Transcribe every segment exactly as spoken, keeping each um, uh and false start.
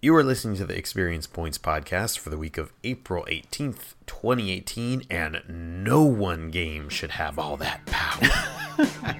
You are listening to the Experience Points podcast for the week of April eighteenth, twenty eighteen, and no one game should have all that power.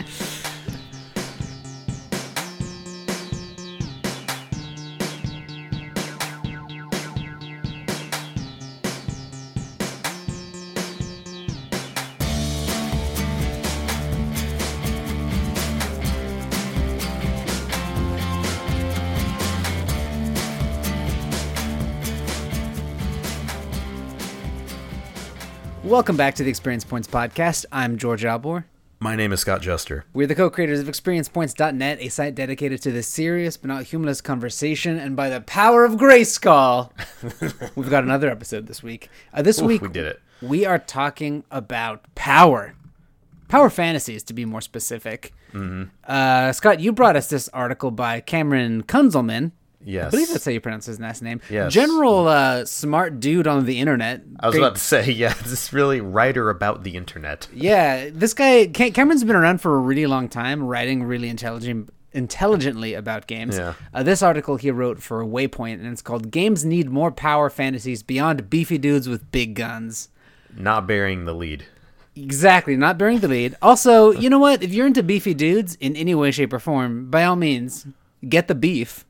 Welcome back to the Experience Points podcast. I'm George Albor. My name is Scott Juster. We're the co-creators of Experience Points dot net, a site dedicated to the serious but not humorless conversation, and by the power of Grayskull, we've got another episode this week. Uh, this Oof, week, we did it. We are talking about power. Power fantasies, to be more specific. Mm-hmm. Uh, Scott, you brought us this article by Cameron Kunzelman. Yes. I believe that's how you pronounce his last name. Yes. General uh, smart dude on the internet. I was Great. about to say, yeah, this is really writer about the internet. Yeah, this guy, Cameron's been around for a really long time, writing really intelligent, intelligently about games. Yeah. Uh, this article he wrote for Waypoint, and it's called Games Need More Power Fantasies Beyond Beefy Dudes with Big Guns. Not bearing the lead. Exactly, not bearing the lead. Also, you know what? If you're into beefy dudes in any way, shape, or form, by all means, get the beef.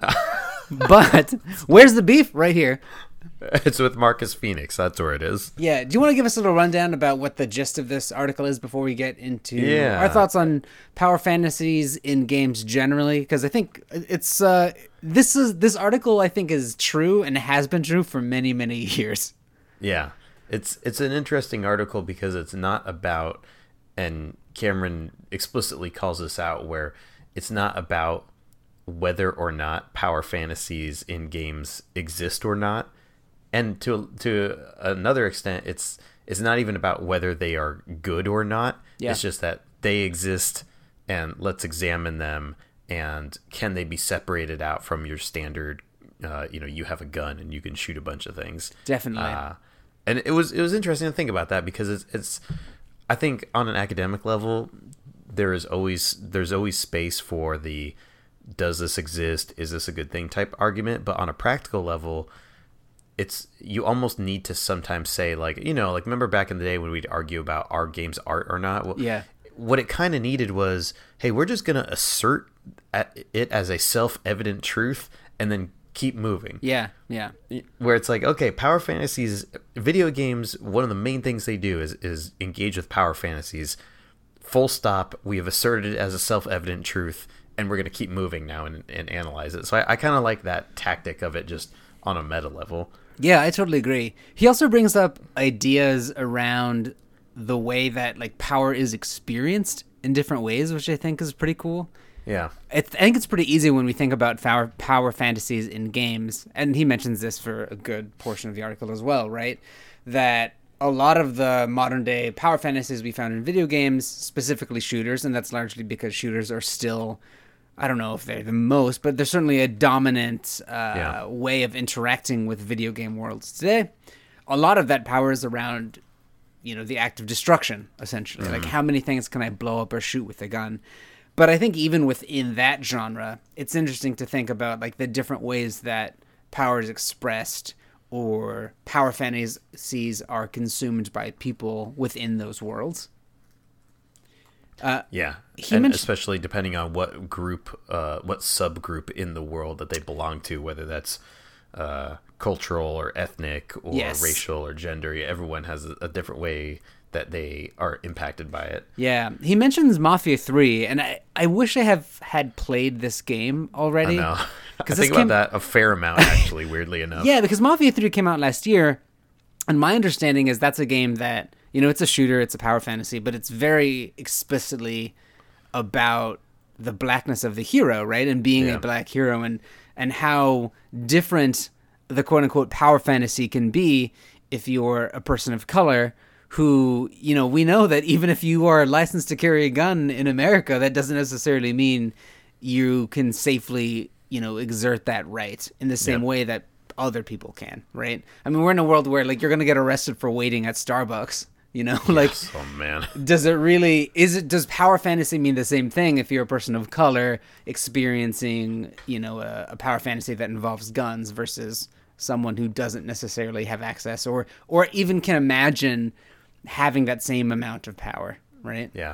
But where's the beef? Right here. It's with Marcus Phoenix. That's where it is. Yeah. Do you want to give us a little rundown about what the gist of this article is before we get into Yeah. our thoughts on power fantasies in games generally? Because I think it's uh, this is this article I think is true and has been true for many many years. Yeah. It's it's an interesting article because it's not about, and Cameron explicitly calls this out, where it's not about whether or not power fantasies in games exist or not, and to to another extent, it's it's not even about whether they are good or not. Yeah. It's just that they exist, and let's examine them, and can they be separated out from your standard? Uh, you know, you have a gun and you can shoot a bunch of things. Definitely. Uh, and it was it was interesting to think about that because it's it's I think on an academic level there is always there's always space for the does this exist, is this a good thing type argument, but on a practical level it's you almost need to sometimes say, like, you know, like remember back in the day when we'd argue about are games art or not. Well, yeah. What it kind of needed was, hey, we're just gonna assert it as a self-evident truth and then keep moving. Yeah, yeah. Where it's like, okay, power fantasies, video games, one of the main things they do is is engage with power fantasies. Full stop. We have asserted it as a self-evident truth, and we're going to keep moving now and, and analyze it. So I, I kind of like that tactic of it just on a meta level. Yeah, I totally agree. He also brings up ideas around the way that like power is experienced in different ways, which I think is pretty cool. Yeah. I, th- I think it's pretty easy when we think about power, power fantasies in games, and he mentions this for a good portion of the article as well, right? That a lot of the modern day power fantasies we found in video games, specifically shooters, and that's largely because shooters are still, I don't know if they're the most, but they're certainly a dominant uh, yeah. way of interacting with video game worlds today. A lot of that power is around, you know, the act of destruction, essentially. Mm-hmm. Like, how many things can I blow up or shoot with a gun? But I think even within that genre, it's interesting to think about like the different ways that power is expressed or power fantasies are consumed by people within those worlds. Uh, yeah, he and mentioned- especially depending on what group, uh, what subgroup in the world that they belong to, whether that's uh, cultural or ethnic or yes. racial or gender. Everyone has a, a different way that they are impacted by it. Yeah, he mentions Mafia three, and I, I wish I have had played this game already. I know. I this think came- about that a fair amount, actually, weirdly enough. Yeah, because Mafia three came out last year, and my understanding is that's a game that, you know, it's a shooter, it's a power fantasy, but it's very explicitly about the blackness of the hero, right? And being Yeah. a black hero, and, and how different the quote-unquote power fantasy can be if you're a person of color who, you know, we know that even if you are licensed to carry a gun in America, that doesn't necessarily mean you can safely, you know, exert that right in the same Yep. way that other people can, right? I mean, we're in a world where, like, you're going to get arrested for waiting at Starbucks You know, like, Yes. Oh man. does it really, is it, does power fantasy mean the same thing if you're a person of color experiencing, you know, a, a power fantasy that involves guns versus someone who doesn't necessarily have access or, or even can imagine having that same amount of power, right? Yeah.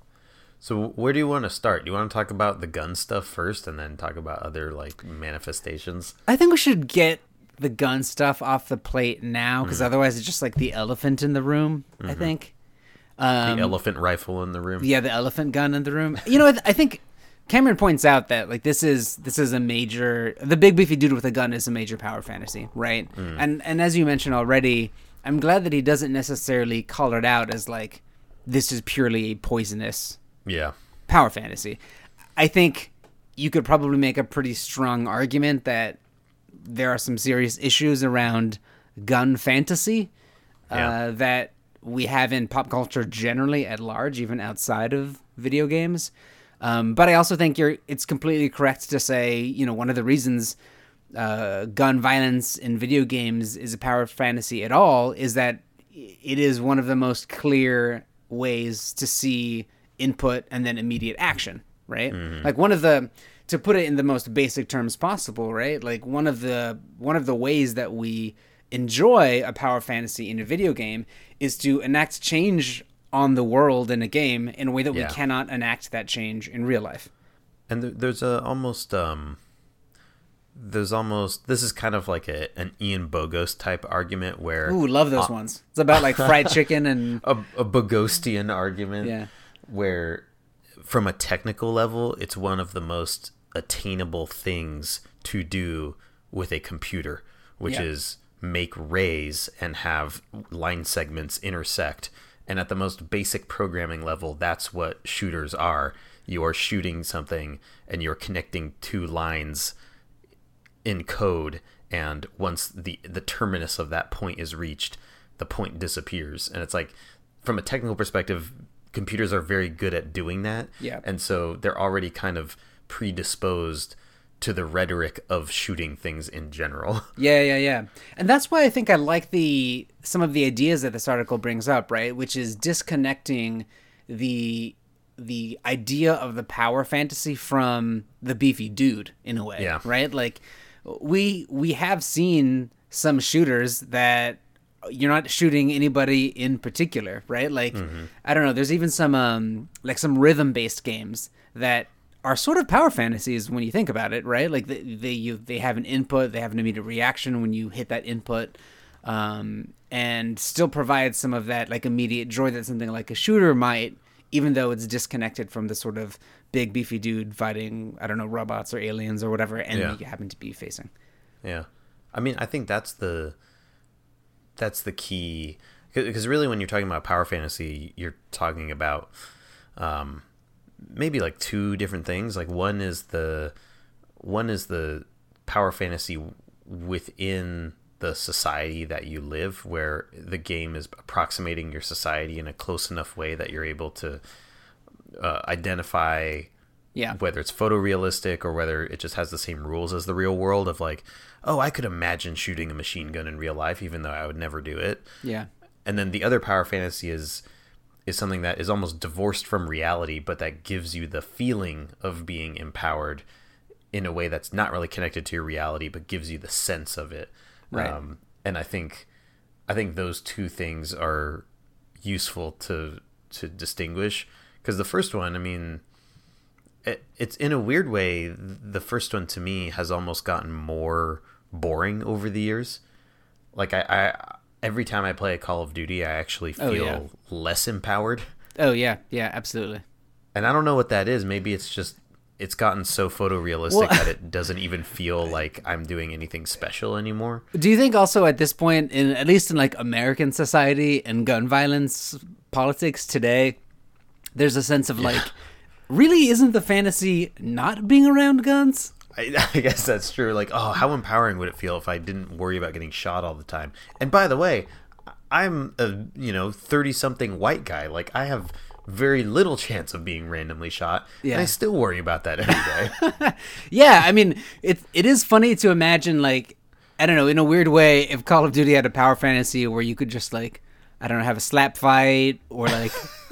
So where do you want to start? Do you want to talk about the gun stuff first and then talk about other like manifestations? I think we should get the gun stuff off the plate now, because mm. otherwise it's just like the elephant in the room, mm-hmm. I think. Um, the elephant rifle in the room. Yeah, the elephant gun in the room. You know, I, th- I think Cameron points out that like this is this is a major, the big beefy dude with a gun is a major power fantasy, right? Mm. And and as you mentioned already, I'm glad that he doesn't necessarily call it out as like this is purely a poisonous yeah power fantasy. I think you could probably make a pretty strong argument that there are some serious issues around gun fantasy yeah. uh, that we have in pop culture generally at large, even outside of video games. Um, but I also think you're, it's completely correct to say, you know, one of the reasons uh, gun violence in video games is a power fantasy at all is that it is one of the most clear ways to see input and then immediate action, right? Mm-hmm. Like one of the, to put it in the most basic terms possible, right? Like one of the one of the ways that we enjoy a power fantasy in a video game is to enact change on the world in a game in a way that yeah. we cannot enact that change in real life. And there's a almost um there's almost this is kind of like a an Ian Bogos type argument where ooh, love those uh, ones. It's about like fried chicken and a, a Bogostian argument yeah. where from a technical level it's one of the most attainable things to do with a computer, which yeah. is make rays and have line segments intersect. And at the most basic programming level, that's what shooters are. You are shooting something and you're connecting two lines in code, and once the the terminus of that point is reached, the point disappears. And it's like, from a technical perspective, computers are very good at doing that. Yeah. And so they're already kind of predisposed to the rhetoric of shooting things in general. Yeah, yeah, yeah. And that's why I think I like the some of the ideas that this article brings up, right? Which is disconnecting the the idea of the power fantasy from the beefy dude in a way, yeah. right? Like we we have seen some shooters that you're not shooting anybody in particular, right? Like mm-hmm. I don't know, there's even some um like some rhythm-based games that are sort of power fantasies when you think about it, right? Like they they you they have an input, they have an immediate reaction when you hit that input, um, and still provide some of that like immediate joy that something like a shooter might, even though it's disconnected from the sort of big beefy dude fighting, I don't know, robots or aliens or whatever enemy yeah. you happen to be facing. Yeah, I mean, I think that's the that's the key, because really when you're talking about power fantasy, you're talking about um, maybe like two different things. Like one is the one is the power fantasy within the society that you live, where the game is approximating your society in a close enough way that you're able to uh, identify yeah. whether it's photorealistic or whether it just has the same rules as the real world of like, oh, I could imagine shooting a machine gun in real life, even though I would never do it. Yeah. And then the other power fantasy is is something that is almost divorced from reality, but that gives you the feeling of being empowered in a way that's not really connected to your reality, but gives you the sense of it. Right. Um, and I think, I think those two things are useful to to distinguish, because the first one, I mean, it, it's in a weird way. The first one to me has almost gotten more boring over the years. Like I, I every time I play a Call of Duty, I actually feel oh, yeah. less empowered. Oh yeah, yeah, absolutely. And I don't know what that is. Maybe it's just it's gotten so photorealistic well, that it doesn't even feel like I'm doing anything special anymore. Do you think also at this point, in at least in like American society and gun violence politics today, there's a sense of like, yeah. really isn't the fantasy not being around guns? I, I guess that's true. Like, oh, how empowering would it feel if I didn't worry about getting shot all the time? And by the way, I'm a, you know, thirty-something white guy. Like, I have very little chance of being randomly shot, yeah. and I still worry about that every day. Yeah, I mean, it it is funny to imagine, like, I don't know, in a weird way, if Call of Duty had a power fantasy where you could just, like, I don't know, have a slap fight or like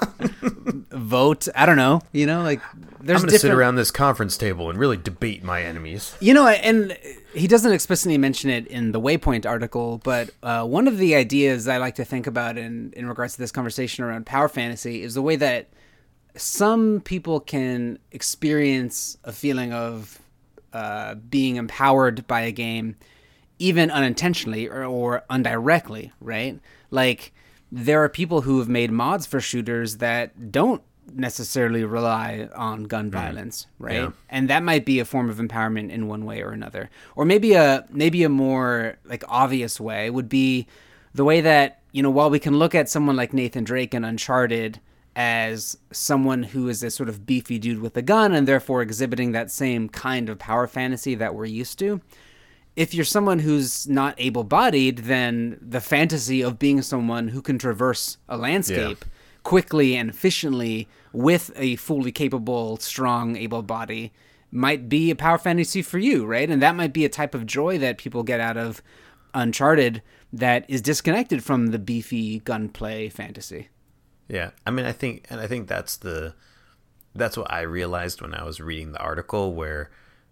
vote. I don't know. You know, like there's I'm going to sit around this conference table and really debate my enemies. You know, and he doesn't explicitly mention it in the Waypoint article, but uh, one of the ideas I like to think about in, in regards to this conversation around power fantasy is the way that some people can experience a feeling of uh, being empowered by a game, even unintentionally or, or indirectly, right? Like, there are people who have made mods for shooters that don't necessarily rely on gun violence, right? Yeah. And that might be a form of empowerment in one way or another. Or maybe a maybe a more like obvious way would be the way that, you know, while we can look at someone like Nathan Drake in Uncharted as someone who is a sort of beefy dude with a gun and therefore exhibiting that same kind of power fantasy that we're used to, if you're someone who's not able-bodied, then the fantasy of being someone who can traverse a landscape yeah. quickly and efficiently with a fully capable, strong, able body might be a power fantasy for you, right? And that might be a type of joy that people get out of Uncharted that is disconnected from the beefy gunplay fantasy. Yeah, I mean, I think, and I think that's the, that's what I realized when I was reading the article where,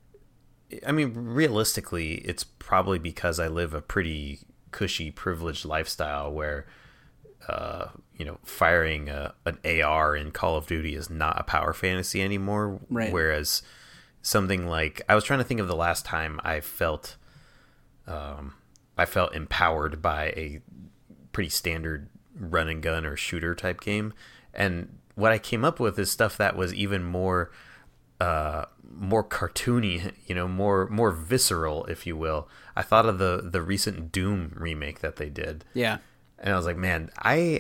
I mean, realistically, it's probably because I live a pretty cushy, privileged lifestyle where, uh, you know, firing a, an A R in Call of Duty is not a power fantasy anymore. Right. Whereas something like, I was trying to think of the last time I felt, um, I felt empowered by a pretty standard run and gun or shooter type game. And what I came up with is stuff that was even more, uh, more cartoony, you know, more more visceral, if you will. I thought of the the recent Doom remake that they did. Yeah. And I was like, man, I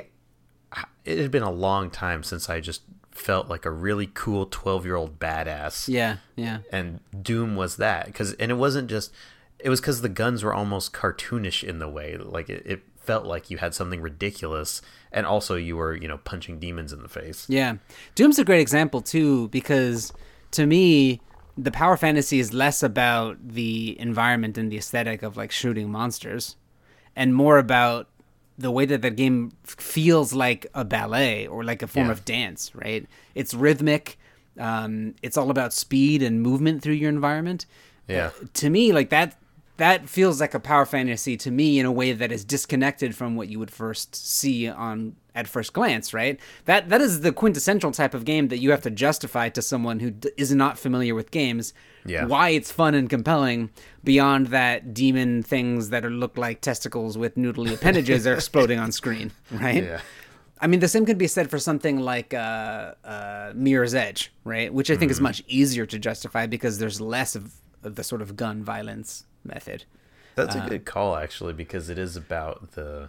it had been a long time since I just felt like a really cool twelve-year-old badass. Yeah, yeah. And Doom was that, cuz and it wasn't just it was cuz the guns were almost cartoonish in the way, like it, it felt like you had something ridiculous and also you were, you know, punching demons in the face. Yeah. Doom's a great example too, because to me, the power fantasy is less about the environment and the aesthetic of like shooting monsters and more about the way that the game feels like a ballet or like a form yeah. of dance, right? It's rhythmic. Um, it's all about speed and movement through your environment. Yeah. Uh, to me, like that, that feels like a power fantasy to me in a way that is disconnected from what you would first see on at first glance, right? That that is the quintessential type of game that you have to justify to someone who d- is not familiar with games. Yeah. Why it's fun and compelling beyond that demon things that are look like testicles with noodly appendages are exploding on screen, right? Yeah. I mean, the same could be said for something like uh, uh, Mirror's Edge, right? Which I think mm-hmm. is much easier to justify because there's less of, of the sort of gun violence method. That's a uh, good call, actually, because it is about the...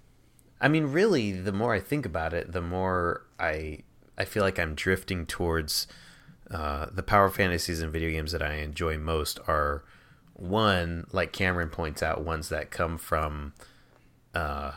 I mean, really, the more I think about it, the more I I feel like I'm drifting towards uh, the power fantasies and video games that I enjoy most are, one, like Cameron points out, ones that come from uh,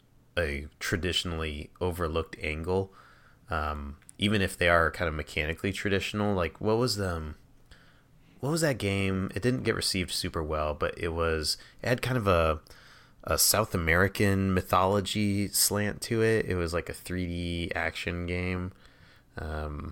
a traditionally overlooked angle, um, even if they are kind of mechanically traditional. Like, what was the... Um, what was that game? It didn't get received super well, but it was... It had kind of a... a South American mythology slant to it. It was like a three D action game. Um,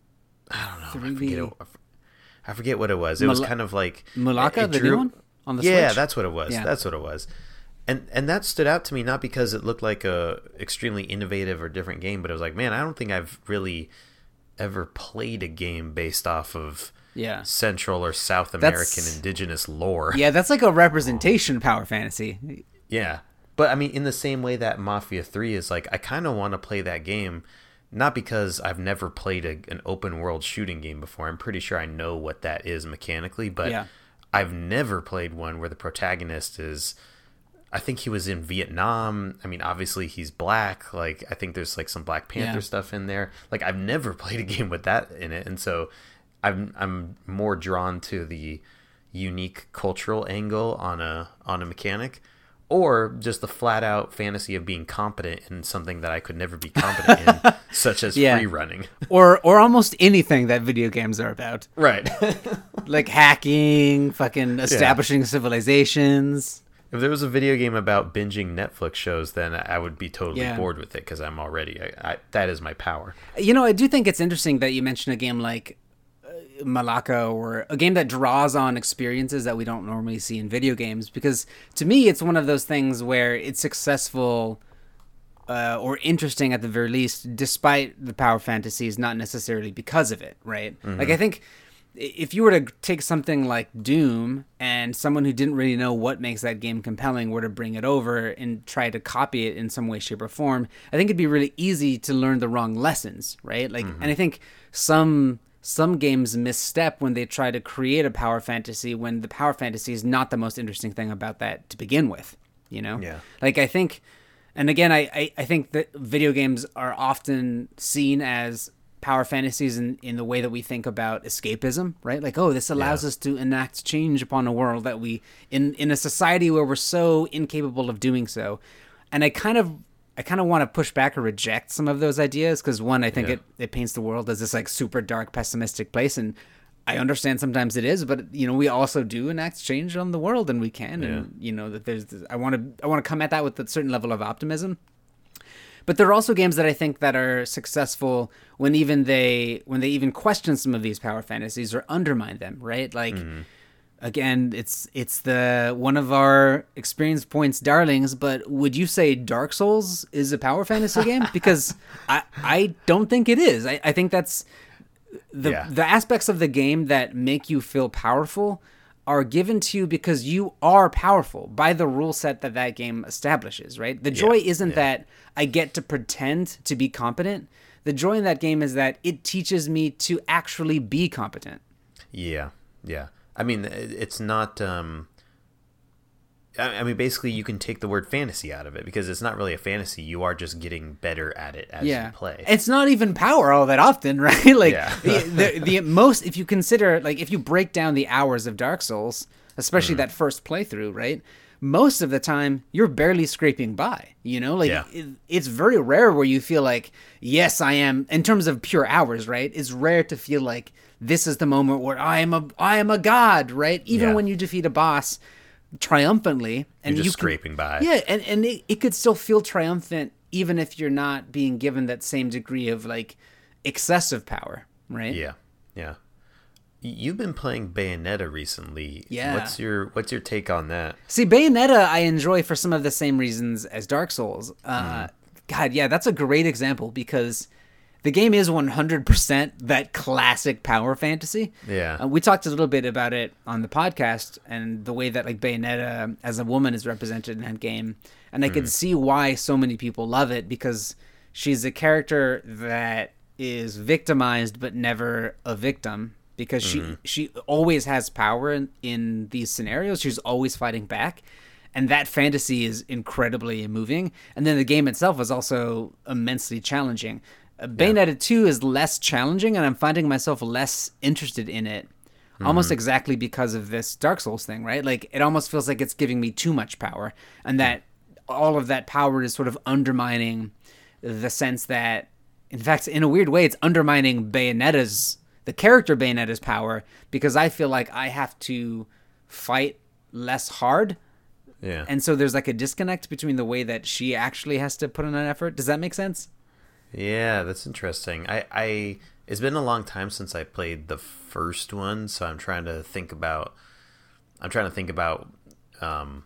I don't know. I forget, it, I forget what it was. It Mal- was kind of like Mulaka, the drew, new one on the yeah, Switch? that's what it was. Yeah. That's what it was. And and that stood out to me not because it looked like a extremely innovative or different game, but it was like, man, I don't think I've really ever played a game based off of yeah. Central or South American that's, indigenous lore. Yeah, that's like a representation power fantasy. Yeah. But I mean, in the same way that Mafia three is like, I kind of want to play that game, not because I've never played a, an open world shooting game before. I'm pretty sure I know what that is mechanically, but yeah. I've never played one where the protagonist is, I think he was in Vietnam. I mean, obviously he's black. Like, I think there's like some Black Panther yeah. stuff in there. Like, I've never played a game with that in it. And so I'm, I'm more drawn to the unique cultural angle on a, on a mechanic. Or just the flat out fantasy of being competent in something that I could never be competent in, such as yeah. free running. Or or almost anything that video games are about. Right. Like hacking, fucking establishing yeah. civilizations. If there was a video game about binging Netflix shows, then I would be totally Yeah. bored with it because I'm already I, I, that is my power. You know, I do think it's interesting that you mentioned a game like uh, Malaka, or a game that draws on experiences that we don't normally see in video games, because to me it's one of those things where it's successful uh, or interesting at the very least, despite the power fantasies, not necessarily because of it, right? Mm-hmm. Like I think if you were to take something like Doom and someone who didn't really know what makes that game compelling were to bring it over and try to copy it in some way, shape, or form, I think it'd be really easy to learn the wrong lessons, right? Like, mm-hmm. and I think some some games misstep when they try to create a power fantasy when the power fantasy is not the most interesting thing about that to begin with, you know? Yeah. Like, I think, and again, I, I, I think that video games are often seen as power fantasies in, in the way that we think about escapism, right? Like, oh, this allows yeah. us to enact change upon a world that we, in, in a society where we're so incapable of doing so. And I kind of, I kind of want to push back or reject some of those ideas because one, I think yeah. it, it paints the world as this like super dark, pessimistic place. And I understand sometimes it is, but you know, we also do enact change on the world and we can. Yeah. And you know, that there's, I want to, I want to come at that with a certain level of optimism. But there are also games that I think that are successful when even they when they even question some of these power fantasies or undermine them, right? Like mm-hmm. again, it's it's the one of our experience points darlings, but would you say Dark Souls is a power fantasy game? Because I I don't think it is. I, I think that's the yeah. the aspects of the game that make you feel powerful are given to you because you are powerful by the rule set that that game establishes, right? The joy yeah, isn't yeah. that I get to pretend to be competent. The joy in that game is that it teaches me to actually be competent. Yeah, yeah. I mean, it's not... Um, I mean, basically, you can take the word fantasy out of it because it's not really a fantasy. You are just getting better at it as yeah. you play. It's not even power all that often, right? Like yeah. the, the the most, if you consider, like if you break down the hours of Dark Souls, especially mm. that first playthrough, right? Most of the time, you're barely scraping by. You know, like yeah. it, it's very rare where you feel like, yes, I am. In terms of pure hours, right? It's rare to feel like this is the moment where I am a I am a god, right? Even yeah. when you defeat a boss triumphantly and you're just you scraping can, by yeah and and it, it could still feel triumphant even if you're not being given that same degree of like excessive power, right? Yeah yeah You've been playing Bayonetta recently. Yeah. What's your what's your take on that? See, Bayonetta I enjoy for some of the same reasons as Dark Souls. Uh, mm. God, yeah, that's a great example because the game is one hundred percent that classic power fantasy. Yeah. Uh, we talked a little bit about it on the podcast and the way that like Bayonetta as a woman is represented in that game. And I mm. could see why so many people love it because she's a character that is victimized but never a victim because mm-hmm. she she always has power in, in these scenarios. She's always fighting back. And that fantasy is incredibly moving. And then the game itself is also immensely challenging. Bayonetta yeah. two is less challenging, and I'm finding myself less interested in it, mm-hmm. almost exactly because of this Dark Souls thing, right? Like, it almost feels like it's giving me too much power, and that all of that power is sort of undermining the sense that, in fact, in a weird way, it's undermining Bayonetta's, the character Bayonetta's power, because I feel like I have to fight less hard. Yeah. And so there's like a disconnect between the way that she actually has to put in an effort. Does that make sense? Yeah, that's interesting. I, I it's been a long time since I played the first one, so I'm trying to think about I'm trying to think about um,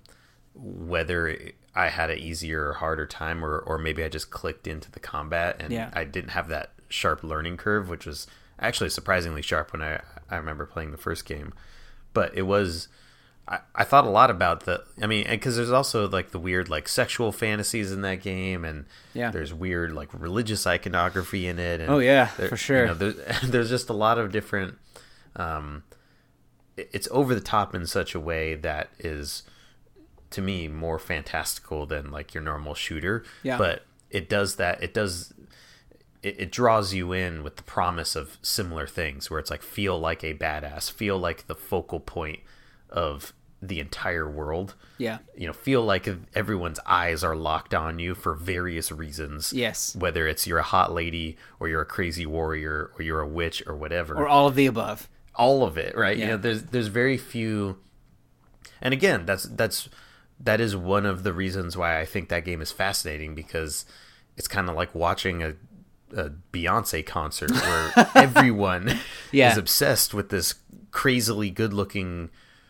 whether I had an easier or harder time, or, or maybe I just clicked into the combat and yeah. I didn't have that sharp learning curve, which was actually surprisingly sharp when I I remember playing the first game. But it was I, I thought a lot about the I mean because there's also like the weird like sexual fantasies in that game, and yeah. there's weird like religious iconography in it, and oh yeah there, for sure you know, there's, there's just a lot of different um it's over the top in such a way that is to me more fantastical than like your normal shooter. Yeah. But it does that it does it, it draws you in with the promise of similar things where it's like feel like a badass, feel like the focal point of the entire world. Yeah. You know, feel like everyone's eyes are locked on you for various reasons. Yes. Whether it's you're a hot lady or you're a crazy warrior or you're a witch or whatever. Or all of the above. All of it, right? Yeah. You know, there's there's very few. And again, that's that's that is one of the reasons why I think that game is fascinating, because it's kind of like watching a, a Beyonce concert where everyone yeah. is obsessed with this crazily good-looking,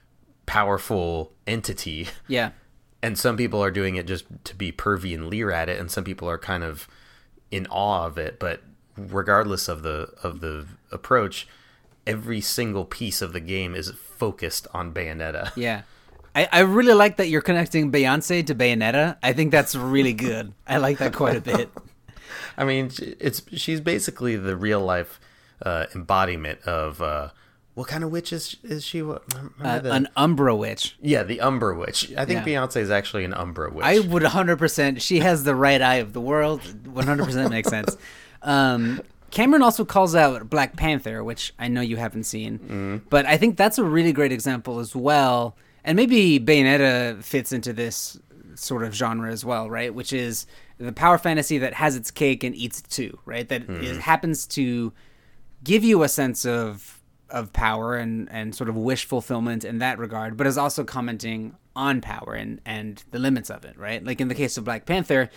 powerful entity. Yeah. And some people are doing it just to be pervy and leer at it, and some people are kind of in awe of it. But regardless of the of the approach, every single piece of the game is focused on Bayonetta. Yeah. I, I really like that you're connecting Beyonce to Bayonetta. I think that's really good. I like that quite a bit. I mean, it's she's basically the real life uh, embodiment of uh, what kind of witch is is she? What, uh, the, an Umbra witch. Yeah, the Umbra witch. I think yeah. Beyonce is actually an Umbra witch. I would one hundred percent. She has the right eye of the world. one hundred percent makes sense. Um, Cameron also calls out Black Panther, which I know you haven't seen, mm. but I think that's a really great example as well. And maybe Bayonetta fits into this sort of genre as well, right? Which is the power fantasy that has its cake and eats it too, right? That mm. it happens to give you a sense of of power and, and sort of wish fulfillment in that regard, but is also commenting on power and, and the limits of it, right? Like in the case of Black Panther,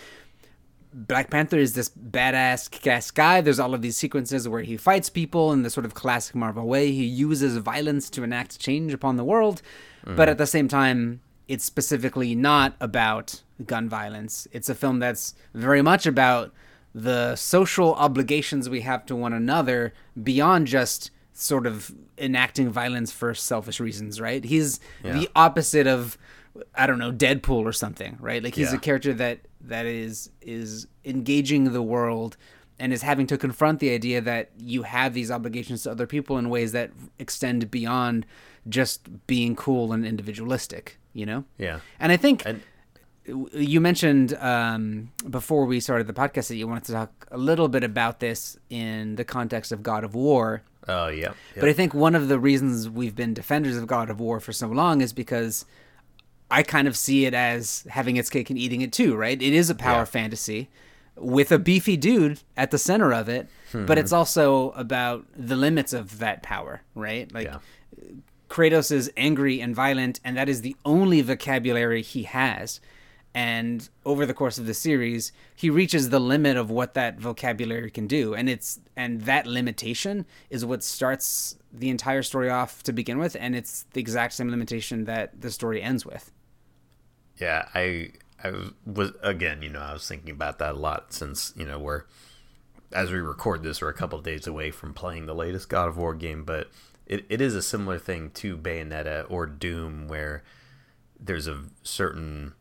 Black Panther is this badass kick-ass guy. There's all of these sequences where he fights people in the sort of classic Marvel way. He uses violence to enact change upon the world. Mm-hmm. But at the same time, it's specifically not about gun violence. It's a film that's very much about the social obligations we have to one another beyond just sort of enacting violence for selfish reasons, right? He's yeah. the opposite of, I don't know, Deadpool or something, right? Like he's yeah. a character that that is is engaging the world and is having to confront the idea that you have these obligations to other people in ways that extend beyond just being cool and individualistic, you know? Yeah. And I think and- you mentioned um, before we started the podcast that you wanted to talk a little bit about this in the context of God of War. Oh, yeah. Yep. But I think one of the reasons we've been defenders of God of War for so long is because I kind of see it as having its cake and eating it too, right? It is a power yeah. fantasy with a beefy dude at the center of it, mm-hmm. but it's also about the limits of that power, right? Like yeah. Kratos is angry and violent, and that is the only vocabulary he has. And over the course of the series, he reaches the limit of what that vocabulary can do. And it's and that limitation is what starts the entire story off to begin with, and it's the exact same limitation that the story ends with. Yeah, I I was again, you know, I was thinking about that a lot since, you know, we're as we record this, we're a couple of days away from playing the latest God of War game, but it, it is a similar thing to Bayonetta or Doom, where there's a certain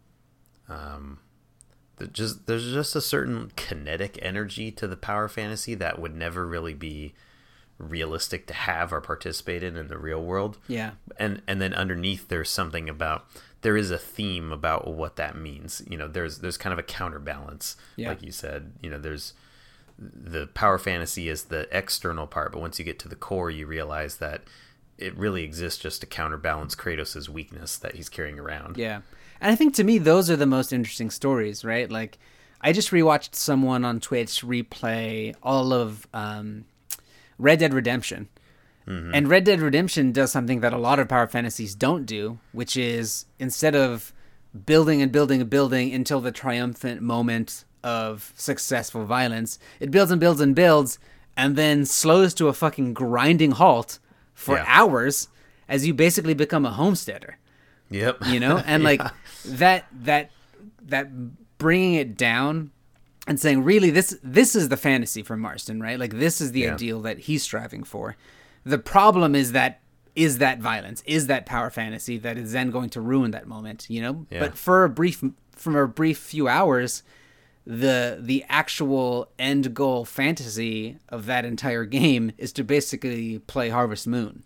um just there's just a certain kinetic energy to the power fantasy that would never really be realistic to have or participate in in the real world. Yeah. And and then underneath there's something about there is a theme about what that means. You know, there's there's kind of a counterbalance, yeah. like you said. You know, there's the power fantasy is the external part, but once you get to the core, you realize that it really exists just to counterbalance Kratos' weakness that he's carrying around. Yeah. And I think to me, those are the most interesting stories, right? Like, I just rewatched someone on Twitch replay all of um, Red Dead Redemption. Mm-hmm. And Red Dead Redemption does something that a lot of power fantasies don't do, which is instead of building and building and building until the triumphant moment of successful violence, it builds and builds and builds and then slows to a fucking grinding halt for yeah. hours as you basically become a homesteader. Yep. You know, and like yeah. that that that bringing it down and saying, really, this this is the fantasy for Marston, right? Like this is the yeah. ideal that he's striving for. The problem is that is that violence, is that power fantasy that is then going to ruin that moment, you know? Yeah. But for a brief from a brief few hours, the the actual end goal fantasy of that entire game is to basically play Harvest Moon.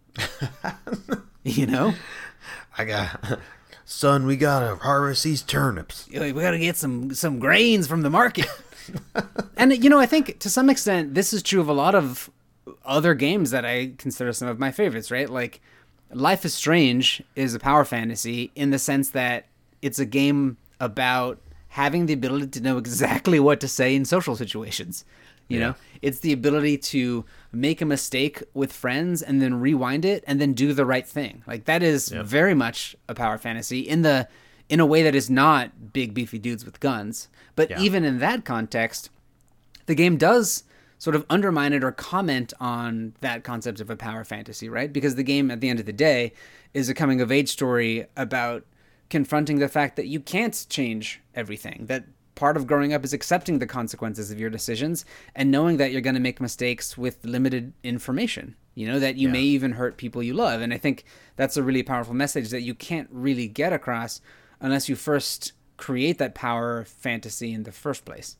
You know? I got, son, we gotta harvest these turnips. We gotta get some, some grains from the market. And, you know, I think to some extent, this is true of a lot of other games that I consider some of my favorites, right? Like, Life is Strange is a power fantasy in the sense that it's a game about having the ability to know exactly what to say in social situations. You yeah. know, it's the ability to make a mistake with friends and then rewind it and then do the right thing. Like that is yep. very much a power fantasy in the in a way that is not big beefy dudes with guns. But Yeah. even in that context, the game does sort of undermine it or comment on that concept of a power fantasy, right? Because the game, at the end of the day, is a coming of age story about confronting the fact that you can't change everything, that part of growing up is accepting the consequences of your decisions and knowing that you're going to make mistakes with limited information, you know, that you Yeah. may even hurt people you love. And I think that's a really powerful message that you can't really get across unless you first create that power fantasy in the first place.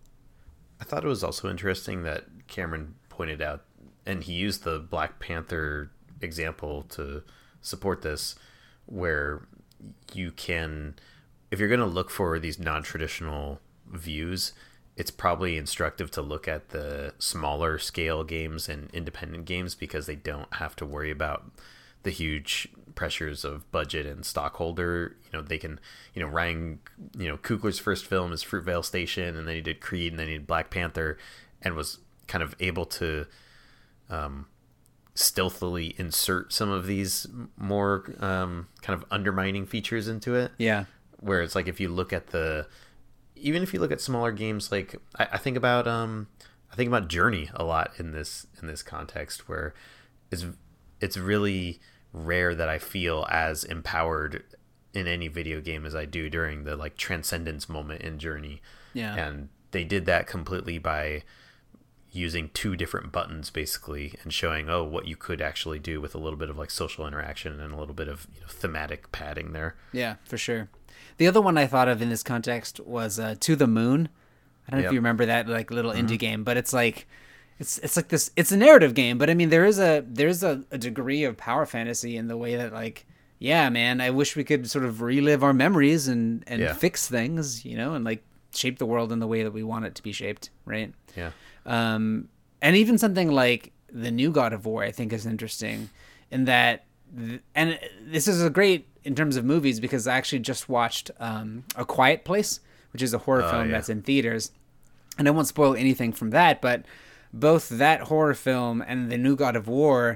I thought it was also interesting that Cameron pointed out, and he used the Black Panther example to support this, where you can, if you're going to look for these non-traditional views, it's probably instructive to look at the smaller scale games and independent games because they don't have to worry about the huge pressures of budget and stockholder. You know, they can, you know, Ryan, you know, Coogler's first film is Fruitvale Station, and then he did Creed, and then he did Black Panther, and was kind of able to um, stealthily insert some of these more um, kind of undermining features into it. Yeah. Where it's like, if you look at the, even if you look at smaller games, like I, I think about, um, I think about Journey a lot in this, in this context, where it's, it's really rare that I feel as empowered in any video game as I do during the like transcendence moment in Journey. Yeah. And they did that completely by using two different buttons basically and showing, oh, what you could actually do with a little bit of like social interaction and a little bit of, you know, thematic padding there. Yeah, for sure. The other one I thought of in this context was uh, To the Moon. I don't know Yep. if you remember that like little Mm-hmm. indie game, but it's like it's it's like this. It's a narrative game, but I mean there is a there's a, a degree of power fantasy in the way that like, yeah, man, I wish we could sort of relive our memories and and Yeah. fix things, you know, and like shape the world in the way that we want it to be shaped, right? Yeah. Um, and even something like the new God of War, I think, is interesting in that, th- and this is a great in terms of movies because I actually just watched um, A Quiet Place, which is a horror Oh, film yeah. that's in theaters, and I won't spoil anything from that, but both that horror film and the new God of War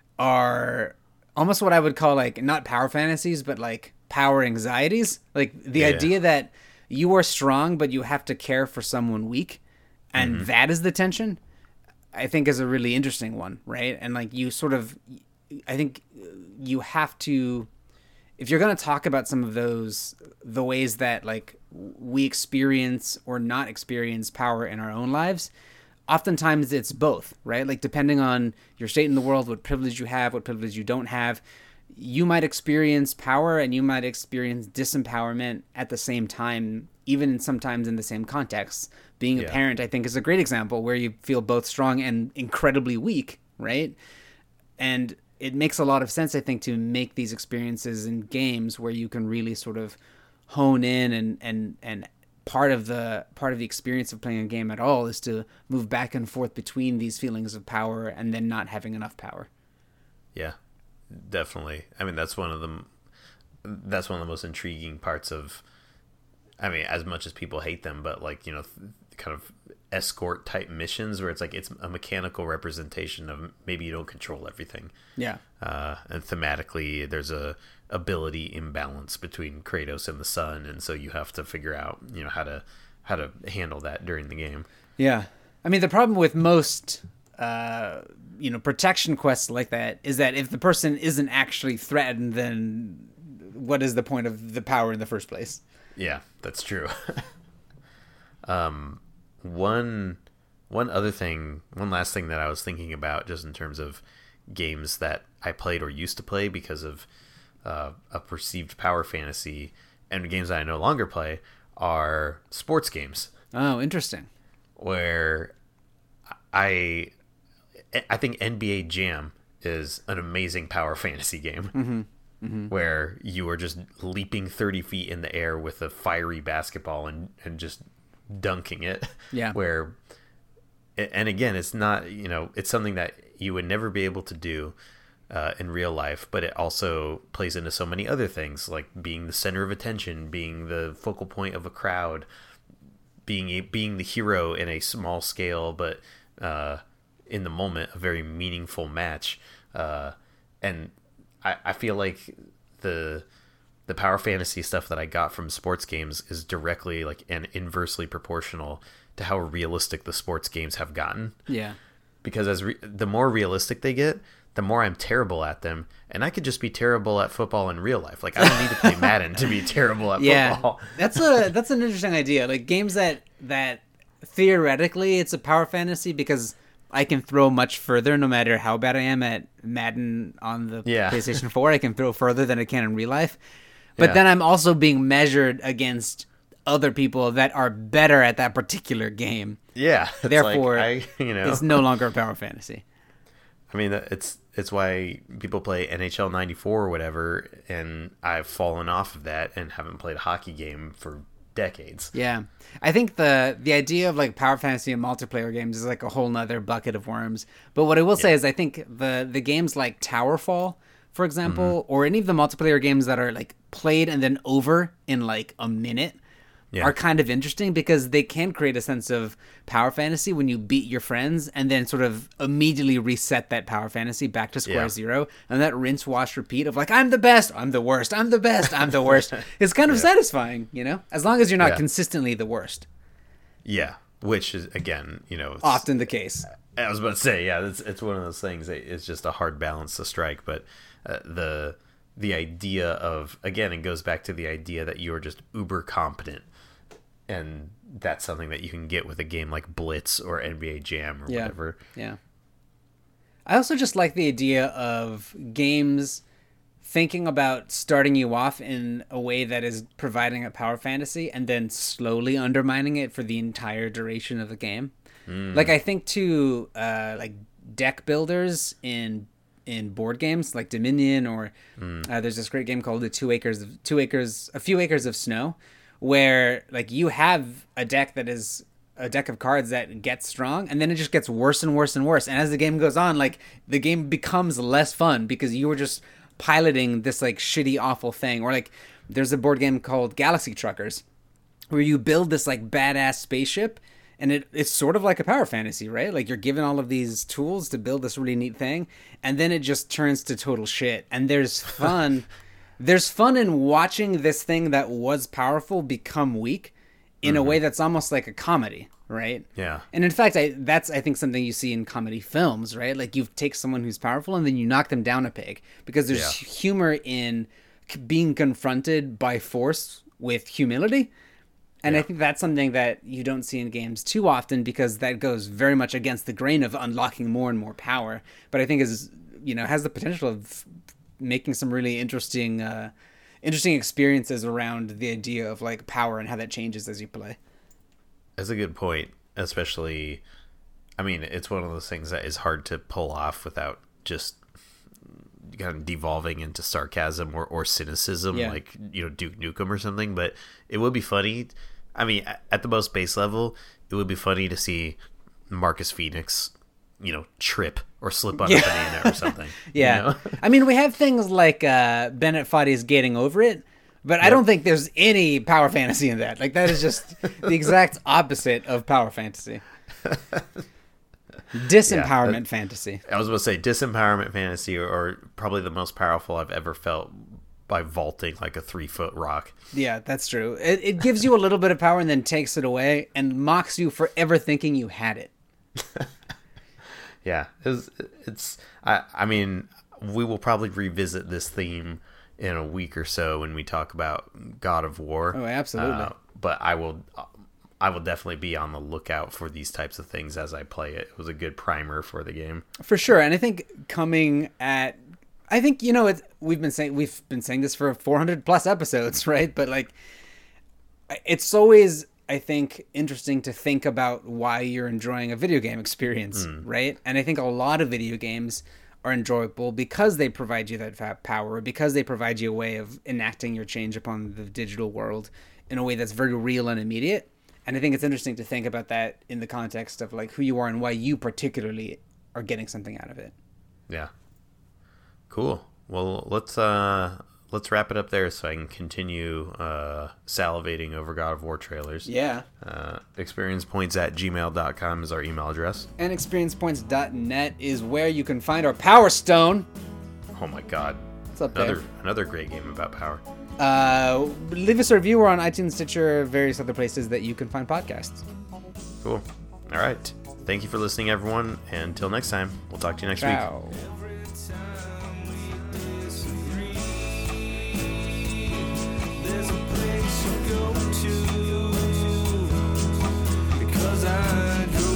are almost what I would call like not power fantasies, but like power anxieties, like the Yeah. idea that you are strong, but you have to care for someone weak. And Mm-hmm. that is the tension, I think, is a really interesting one, right? And like you sort of, I think you have to, if you're going to talk about some of those, the ways that like we experience or not experience power in our own lives, oftentimes it's both, right? Like depending on your state in the world, what privilege you have, what privilege you don't have, you might experience power and you might experience disempowerment at the same time, even sometimes in the same context. Being a Yeah. parent, I think, is a great example where you feel both strong and incredibly weak, right? And it makes a lot of sense, I think, to make these experiences in games where you can really sort of hone in and and and part of the part of the experience of playing a game at all is to move back and forth between these feelings of power and then not having enough power. Yeah, definitely. I mean, that's one of them. That's one of the most intriguing parts of, I mean, as much as people hate them, but like, you know, th- kind of escort type missions where it's like, it's a mechanical representation of maybe you don't control everything. Yeah. Uh, and thematically, there's a ability imbalance between Kratos and the sun, and so you have to figure out, you know, how to how to handle that during the game. Yeah. I mean, the problem with most, uh, you know, protection quests like that is that if the person isn't actually threatened, then what is the point of the power in the first place? Yeah, that's true. um, one one other thing, one last thing that I was thinking about, just in terms of games that I played or used to play because of uh, a perceived power fantasy, and games that I no longer play, are sports games, Oh, interesting. where I I think N B A Jam is an amazing power fantasy game. Mm-hmm. Mm-hmm. Where you are just leaping thirty feet in the air with a fiery basketball and, and just dunking it. Yeah. Where, and again, it's not, you know, it's something that you would never be able to do uh, in real life, but it also plays into so many other things, like being the center of attention, being the focal point of a crowd, being a, being the hero in a small scale, but uh, in the moment, a very meaningful match. Uh, and I, I feel like the the power fantasy stuff that I got from sports games is directly like and inversely proportional to how realistic the sports games have gotten. Yeah. Because as re- the more realistic they get, the more I'm terrible at them, and I could just be terrible at football in real life. Like I don't need to play Madden to be terrible at yeah. football. that's a that's an interesting idea. Like games that that theoretically it's a power fantasy because I can throw much further no matter how bad I am at Madden on the Yeah. PlayStation four. I can throw further than I can in real life. But Yeah. then I'm also being measured against other people that are better at that particular game. Yeah. It's Therefore, like, I, you know, it's no longer a power fantasy. I mean, it's it's why people play N H L ninety-four or whatever, and I've fallen off of that and haven't played a hockey game for decades. Yeah. I think the the idea of like power fantasy and multiplayer games is like a whole nother bucket of worms. But what I will say Yeah. is I think the the games like Towerfall, for example, or any of the multiplayer games that are like played and then over in like a minute Yeah. are kind of interesting because they can create a sense of power fantasy when you beat your friends and then sort of immediately reset that power fantasy back to square Yeah. zero. And that rinse, wash, repeat of like, I'm the best, I'm the worst, I'm the best, I'm the worst. It's kind of Yeah. satisfying, you know, as long as you're not Yeah. consistently the worst. Yeah, which is again, you know, it's, Often the case. I was about to say, yeah, it's it's one of those things. that It's just a hard balance to strike, but uh, the the idea of again, it goes back to the idea that you are just uber competent, and that's something that you can get with a game like Blitz or N B A Jam or Yeah. whatever. Yeah. I also just like the idea of games thinking about starting you off in a way that is providing a power fantasy and then slowly undermining it for the entire duration of the game. Mm. Like I think to uh, like deck builders in in board games like Dominion or Mm. uh, there's this great game called the Two Acres of Two Acres, a few acres of snow, where like you have a deck that is a deck of cards that gets strong and then it just gets worse and worse and worse. And as the game goes on, like the game becomes less fun because you were just piloting this like shitty, awful thing. Or like there's a board game called Galaxy Truckers where you build this like badass spaceship and it, it's sort of like a power fantasy, right? Like you're given all of these tools to build this really neat thing and then it just turns to total shit. And there's fun. There's fun in watching this thing that was powerful become weak in a way that's almost like a comedy, right? Yeah. And in fact, I, that's, I think, something you see in comedy films, right? Like you take someone who's powerful and then you knock them down a peg because there's Yeah. humor in c- being confronted by force with humility. And I Yeah. think that's something that you don't see in games too often because that goes very much against the grain of unlocking more and more power. But I think is, you know, has the potential of making some really interesting, uh, interesting experiences around the idea of like power and how that changes as you play. That's a good point, especially, I mean, it's one of those things that is hard to pull off without just kind of devolving into sarcasm or, or cynicism, Yeah. like, you know, Duke Nukem or something, but it would be funny. I mean, a- at the most base level, it would be funny to see Marcus Phoenix, you know, trip or slip on Yeah. a banana or something. Yeah. You know? I mean, we have things like uh, Bennett Foddy's Getting Over It, but I Yep. don't think there's any power fantasy in that. Like, that is just the exact opposite of power fantasy. Disempowerment Yeah, that- fantasy. I was going to say disempowerment fantasy, or, or probably the most powerful I've ever felt by vaulting like a three foot rock. Yeah, that's true. It, it gives you a little bit of power and then takes it away and mocks you for ever thinking you had it. Yeah, it's, it's I, I mean, we will probably revisit this theme in a week or so when we talk about God of War. Oh, absolutely. Uh, but I will, I will definitely be on the lookout for these types of things as I play it. It was a good primer for the game. For sure. And I think coming at, I think, you know, it's, we've been saying, we've been saying this for four hundred plus episodes, right? But like, it's always, I think, interesting to think about why you're enjoying a video game experience, right? And I think a lot of video games are enjoyable because they provide you that fa- power, because they provide you a way of enacting your change upon the digital world in a way that's very real and immediate. And I think it's interesting to think about that in the context of like who you are and why you particularly are getting something out of it. Yeah. Cool. Well, let's uh let's wrap it up there so I can continue uh salivating over God of War trailers. Yeah. Uh, experience points at gmail dot com is our email address. And experience points dot net is where you can find our Power Stone. Oh my god. What's up Another there? another great game about power. Uh, leave us a review. We're on iTunes, Stitcher, various other places that you can find podcasts. Cool. All right. Thank you for listening, everyone. And until next time, we'll talk to you next Ciao. week. There's a place you go to, because I go